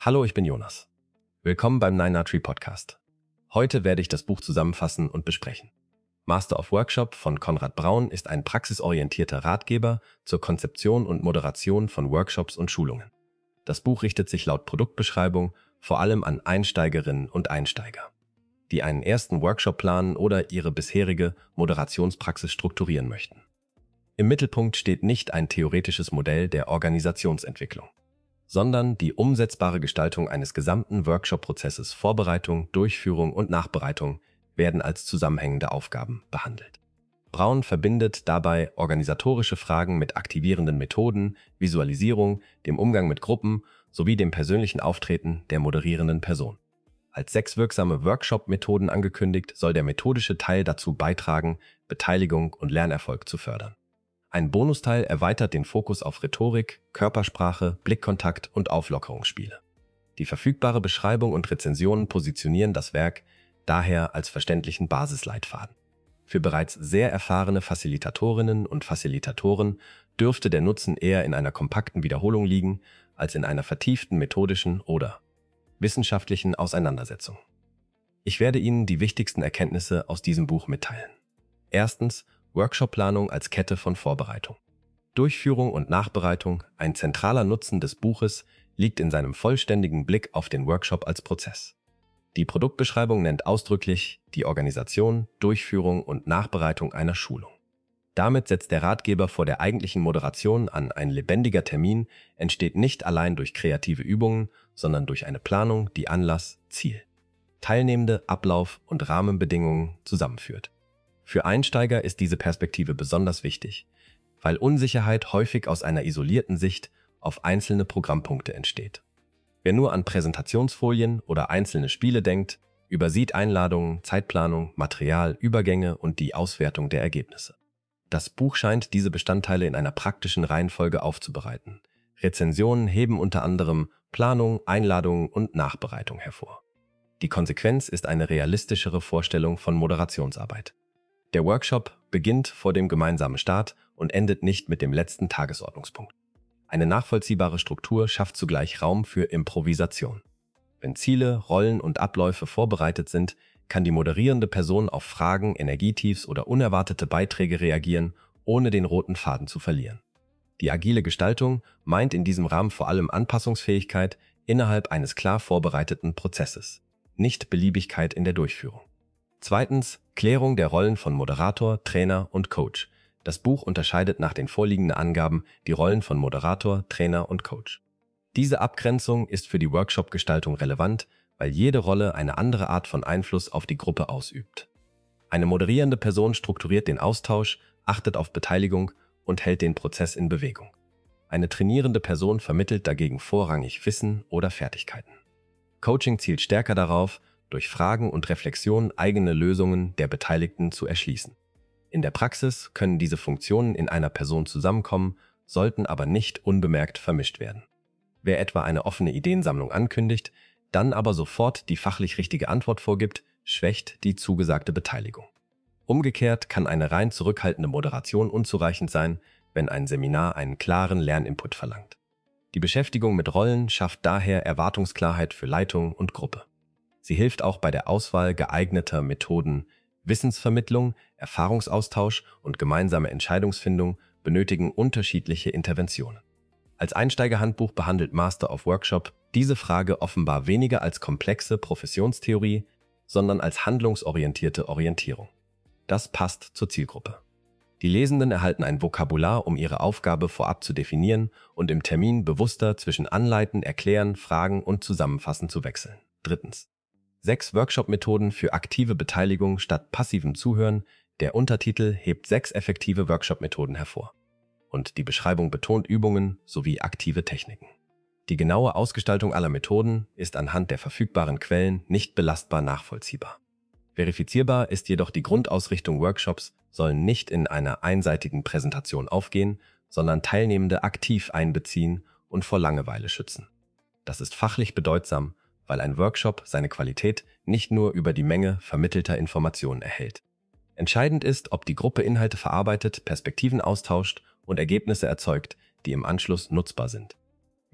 Hallo, ich bin Jonas. Willkommen beim 9 Podcast. Heute werde ich das Buch zusammenfassen und besprechen. Master of Workshop von Konrad Braun ist ein praxisorientierter Ratgeber zur Konzeption und Moderation von Workshops und Schulungen. Das Buch richtet sich laut Produktbeschreibung vor allem an Einsteigerinnen und Einsteiger, die einen ersten Workshop planen oder ihre bisherige Moderationspraxis strukturieren möchten. Im Mittelpunkt steht nicht ein theoretisches Modell der Organisationsentwicklung, sondern die umsetzbare Gestaltung eines gesamten Workshop-Prozesses. Vorbereitung, Durchführung und Nachbereitung werden als zusammenhängende Aufgaben behandelt. Braun verbindet dabei organisatorische Fragen mit aktivierenden Methoden, Visualisierung, dem Umgang mit Gruppen sowie dem persönlichen Auftreten der moderierenden Person. Als 6 wirksame Workshop-Methoden angekündigt, soll der methodische Teil dazu beitragen, Beteiligung und Lernerfolg zu fördern. Ein Bonusteil erweitert den Fokus auf Rhetorik, Körpersprache, Blickkontakt und Auflockerungsspiele. Die verfügbare Beschreibung und Rezensionen positionieren das Werk daher als verständlichen Basisleitfaden. Für bereits sehr erfahrene Facilitatorinnen und Facilitatoren dürfte der Nutzen eher in einer kompakten Wiederholung liegen, als in einer vertieften methodischen oder wissenschaftlichen Auseinandersetzung. Ich werde Ihnen die wichtigsten Erkenntnisse aus diesem Buch mitteilen. Erstens, Workshop-Planung als Kette von Vorbereitung. Durchführung und Nachbereitung, ein zentraler Nutzen des Buches, liegt in seinem vollständigen Blick auf den Workshop als Prozess. Die Produktbeschreibung nennt ausdrücklich die Organisation, Durchführung und Nachbereitung einer Schulung. Damit setzt der Ratgeber vor der eigentlichen Moderation an. Ein lebendiger Termin entsteht nicht allein durch kreative Übungen, sondern durch eine Planung, die Anlass, Ziel, Teilnehmende, Ablauf und Rahmenbedingungen zusammenführt. Für Einsteiger ist diese Perspektive besonders wichtig, weil Unsicherheit häufig aus einer isolierten Sicht auf einzelne Programmpunkte entsteht. Wer nur an Präsentationsfolien oder einzelne Spiele denkt, übersieht Einladungen, Zeitplanung, Material, Übergänge und die Auswertung der Ergebnisse. Das Buch scheint diese Bestandteile in einer praktischen Reihenfolge aufzubereiten. Rezensionen heben unter anderem Planung, Einladungen und Nachbereitung hervor. Die Konsequenz ist eine realistischere Vorstellung von Moderationsarbeit. Der Workshop beginnt vor dem gemeinsamen Start und endet nicht mit dem letzten Tagesordnungspunkt. Eine nachvollziehbare Struktur schafft zugleich Raum für Improvisation. Wenn Ziele, Rollen und Abläufe vorbereitet sind, kann die moderierende Person auf Fragen, Energietiefs oder unerwartete Beiträge reagieren, ohne den roten Faden zu verlieren. Die agile Gestaltung meint in diesem Rahmen vor allem Anpassungsfähigkeit innerhalb eines klar vorbereiteten Prozesses, nicht Beliebigkeit in der Durchführung. Zweitens, Klärung der Rollen von Moderator, Trainer und Coach. Das Buch unterscheidet nach den vorliegenden Angaben die Rollen von Moderator, Trainer und Coach. Diese Abgrenzung ist für die Workshop-Gestaltung relevant, weil jede Rolle eine andere Art von Einfluss auf die Gruppe ausübt. Eine moderierende Person strukturiert den Austausch, achtet auf Beteiligung und hält den Prozess in Bewegung. Eine trainierende Person vermittelt dagegen vorrangig Wissen oder Fertigkeiten. Coaching zielt stärker darauf, durch Fragen und Reflexion eigene Lösungen der Beteiligten zu erschließen. In der Praxis können diese Funktionen in einer Person zusammenkommen, sollten aber nicht unbemerkt vermischt werden. Wer etwa eine offene Ideensammlung ankündigt, dann aber sofort die fachlich richtige Antwort vorgibt, schwächt die zugesagte Beteiligung. Umgekehrt kann eine rein zurückhaltende Moderation unzureichend sein, wenn ein Seminar einen klaren Lerninput verlangt. Die Beschäftigung mit Rollen schafft daher Erwartungsklarheit für Leitung und Gruppe. Sie hilft auch bei der Auswahl geeigneter Methoden. Wissensvermittlung, Erfahrungsaustausch und gemeinsame Entscheidungsfindung benötigen unterschiedliche Interventionen. Als Einsteigerhandbuch behandelt Master of Workshop diese Frage offenbar weniger als komplexe Professionstheorie, sondern als handlungsorientierte Orientierung. Das passt zur Zielgruppe. Die Lesenden erhalten ein Vokabular, um ihre Aufgabe vorab zu definieren und im Termin bewusster zwischen Anleiten, Erklären, Fragen und Zusammenfassen zu wechseln. Drittens. 6 Workshop-Methoden für aktive Beteiligung statt passivem Zuhören. Der Untertitel hebt 6 effektive Workshop-Methoden hervor. Und die Beschreibung betont Übungen sowie aktive Techniken. Die genaue Ausgestaltung aller Methoden ist anhand der verfügbaren Quellen nicht belastbar nachvollziehbar. Verifizierbar ist jedoch die Grundausrichtung. Workshops sollen nicht in einer einseitigen Präsentation aufgehen, sondern Teilnehmende aktiv einbeziehen und vor Langeweile schützen. Das ist fachlich bedeutsam, weil ein Workshop seine Qualität nicht nur über die Menge vermittelter Informationen erhält. Entscheidend ist, ob die Gruppe Inhalte verarbeitet, Perspektiven austauscht und Ergebnisse erzeugt, die im Anschluss nutzbar sind.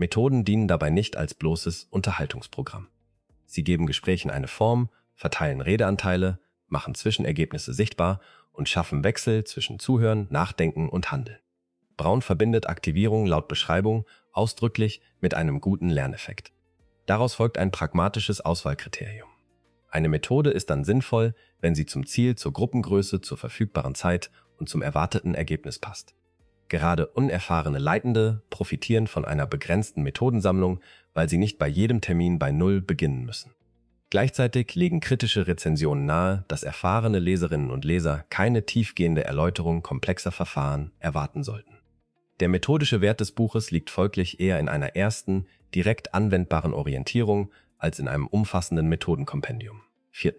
Methoden dienen dabei nicht als bloßes Unterhaltungsprogramm. Sie geben Gesprächen eine Form, verteilen Redeanteile, machen Zwischenergebnisse sichtbar und schaffen Wechsel zwischen Zuhören, Nachdenken und Handeln. Braun verbindet Aktivierung laut Beschreibung ausdrücklich mit einem guten Lerneffekt. Daraus folgt ein pragmatisches Auswahlkriterium. Eine Methode ist dann sinnvoll, wenn sie zum Ziel, zur Gruppengröße, zur verfügbaren Zeit und zum erwarteten Ergebnis passt. Gerade unerfahrene Leitende profitieren von einer begrenzten Methodensammlung, weil sie nicht bei jedem Termin bei Null beginnen müssen. Gleichzeitig legen kritische Rezensionen nahe, dass erfahrene Leserinnen und Leser keine tiefgehende Erläuterung komplexer Verfahren erwarten sollten. Der methodische Wert des Buches liegt folglich eher in einer ersten, direkt anwendbaren Orientierung als in einem umfassenden Methodenkompendium. 4.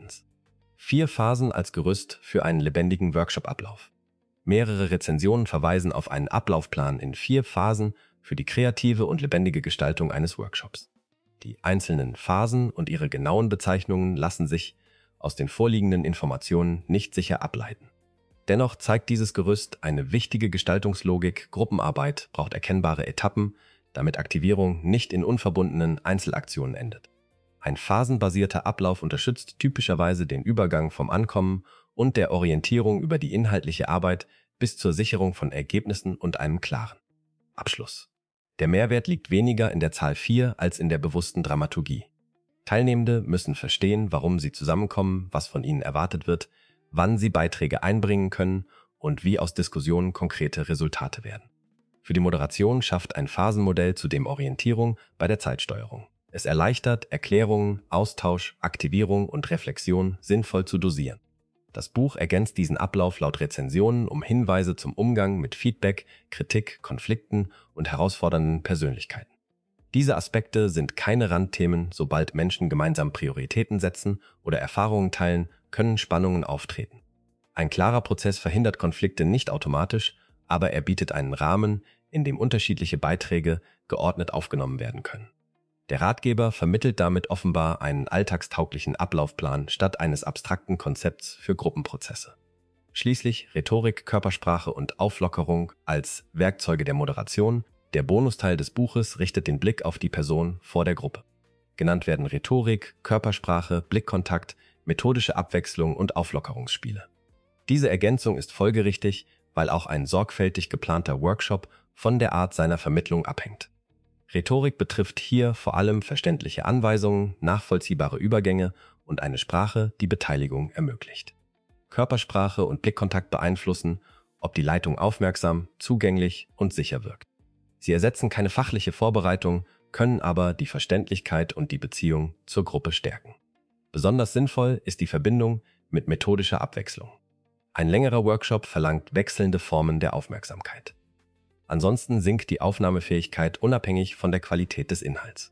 4 Phasen als Gerüst für einen lebendigen Workshop-Ablauf. Mehrere Rezensionen verweisen auf einen Ablaufplan in 4 Phasen für die kreative und lebendige Gestaltung eines Workshops. Die einzelnen Phasen und ihre genauen Bezeichnungen lassen sich aus den vorliegenden Informationen nicht sicher ableiten. Dennoch zeigt dieses Gerüst eine wichtige Gestaltungslogik. Gruppenarbeit braucht erkennbare Etappen, damit Aktivierung nicht in unverbundenen Einzelaktionen endet. Ein phasenbasierter Ablauf unterstützt typischerweise den Übergang vom Ankommen und der Orientierung über die inhaltliche Arbeit bis zur Sicherung von Ergebnissen und einem klaren Abschluss. Der Mehrwert liegt weniger in der Zahl 4 als in der bewussten Dramaturgie. Teilnehmende müssen verstehen, warum sie zusammenkommen, was von ihnen erwartet wird, wann sie Beiträge einbringen können und wie aus Diskussionen konkrete Resultate werden. Für die Moderation schafft ein Phasenmodell zudem Orientierung bei der Zeitsteuerung. Es erleichtert, Erklärungen, Austausch, Aktivierung und Reflexion sinnvoll zu dosieren. Das Buch ergänzt diesen Ablauf laut Rezensionen um Hinweise zum Umgang mit Feedback, Kritik, Konflikten und herausfordernden Persönlichkeiten. Diese Aspekte sind keine Randthemen. Sobald Menschen gemeinsam Prioritäten setzen oder Erfahrungen teilen, können Spannungen auftreten. Ein klarer Prozess verhindert Konflikte nicht automatisch, aber er bietet einen Rahmen, in dem unterschiedliche Beiträge geordnet aufgenommen werden können. Der Ratgeber vermittelt damit offenbar einen alltagstauglichen Ablaufplan statt eines abstrakten Konzepts für Gruppenprozesse. Schließlich Rhetorik, Körpersprache und Auflockerung als Werkzeuge der Moderation. Der Bonusteil des Buches richtet den Blick auf die Person vor der Gruppe. Genannt werden Rhetorik, Körpersprache, Blickkontakt, methodische Abwechslung und Auflockerungsspiele. Diese Ergänzung ist folgerichtig, weil auch ein sorgfältig geplanter Workshop von der Art seiner Vermittlung abhängt. Rhetorik betrifft hier vor allem verständliche Anweisungen, nachvollziehbare Übergänge und eine Sprache, die Beteiligung ermöglicht. Körpersprache und Blickkontakt beeinflussen, ob die Leitung aufmerksam, zugänglich und sicher wirkt. Sie ersetzen keine fachliche Vorbereitung, können aber die Verständlichkeit und die Beziehung zur Gruppe stärken. Besonders sinnvoll ist die Verbindung mit methodischer Abwechslung. Ein längerer Workshop verlangt wechselnde Formen der Aufmerksamkeit. Ansonsten sinkt die Aufnahmefähigkeit unabhängig von der Qualität des Inhalts.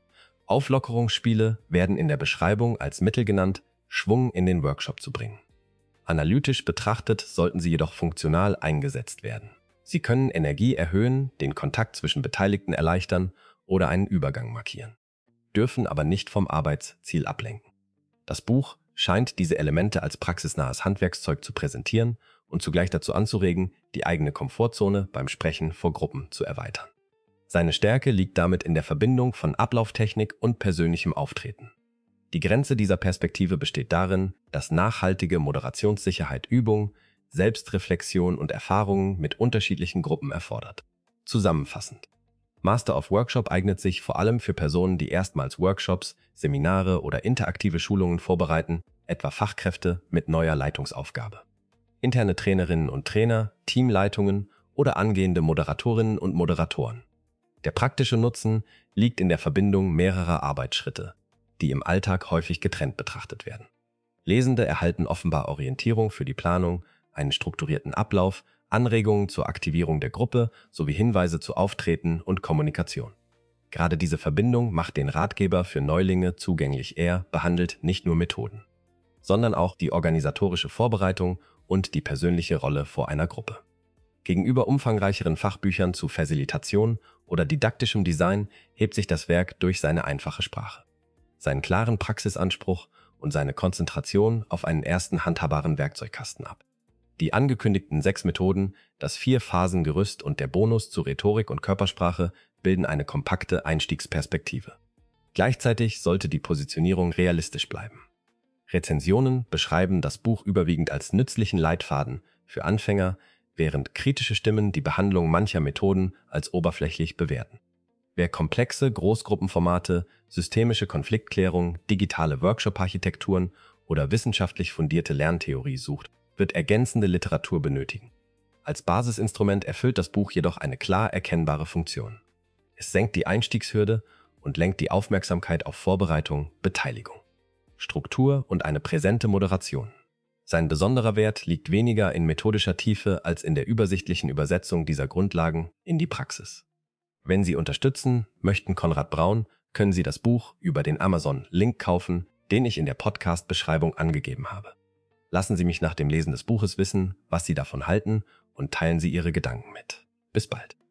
Auflockerungsspiele werden in der Beschreibung als Mittel genannt, Schwung in den Workshop zu bringen. Analytisch betrachtet sollten sie jedoch funktional eingesetzt werden. Sie können Energie erhöhen, den Kontakt zwischen Beteiligten erleichtern oder einen Übergang markieren, dürfen aber nicht vom Arbeitsziel ablenken. Das Buch scheint diese Elemente als praxisnahes Handwerkszeug zu präsentieren und zugleich dazu anzuregen, die eigene Komfortzone beim Sprechen vor Gruppen zu erweitern. Seine Stärke liegt damit in der Verbindung von Ablauftechnik und persönlichem Auftreten. Die Grenze dieser Perspektive besteht darin, dass nachhaltige Moderationssicherheit Übung, Selbstreflexion und Erfahrungen mit unterschiedlichen Gruppen erfordert. Zusammenfassend: Master of Workshop eignet sich vor allem für Personen, die erstmals Workshops, Seminare oder interaktive Schulungen vorbereiten, etwa Fachkräfte mit neuer Leitungsaufgabe, interne Trainerinnen und Trainer, Teamleitungen oder angehende Moderatorinnen und Moderatoren. Der praktische Nutzen liegt in der Verbindung mehrerer Arbeitsschritte, die im Alltag häufig getrennt betrachtet werden. Lesende erhalten offenbar Orientierung für die Planung, einen strukturierten Ablauf, Anregungen zur Aktivierung der Gruppe sowie Hinweise zu Auftreten und Kommunikation. Gerade diese Verbindung macht den Ratgeber für Neulinge zugänglich. Er behandelt nicht nur Methoden, sondern auch die organisatorische Vorbereitung und die persönliche Rolle vor einer Gruppe. Gegenüber umfangreicheren Fachbüchern zu Facilitation oder didaktischem Design hebt sich das Werk durch seine einfache Sprache, seinen klaren Praxisanspruch und seine Konzentration auf einen ersten handhabbaren Werkzeugkasten ab. Die angekündigten 6 Methoden, das 4-Phasen-Gerüst und der Bonus zu Rhetorik und Körpersprache bilden eine kompakte Einstiegsperspektive. Gleichzeitig sollte die Positionierung realistisch bleiben. Rezensionen beschreiben das Buch überwiegend als nützlichen Leitfaden für Anfänger, während kritische Stimmen die Behandlung mancher Methoden als oberflächlich bewerten. Wer komplexe Großgruppenformate, systemische Konfliktklärung, digitale Workshop-Architekturen oder wissenschaftlich fundierte Lerntheorie sucht, wird ergänzende Literatur benötigen. Als Basisinstrument erfüllt das Buch jedoch eine klar erkennbare Funktion. Es senkt die Einstiegshürde und lenkt die Aufmerksamkeit auf Vorbereitung, Beteiligung, Struktur und eine präsente Moderation. Sein besonderer Wert liegt weniger in methodischer Tiefe als in der übersichtlichen Übersetzung dieser Grundlagen in die Praxis. Wenn Sie unterstützen möchten Konrad Braun, können Sie das Buch über den Amazon-Link kaufen, den ich in der Podcast-Beschreibung angegeben habe. Lassen Sie mich nach dem Lesen des Buches wissen, was Sie davon halten, und teilen Sie Ihre Gedanken mit. Bis bald.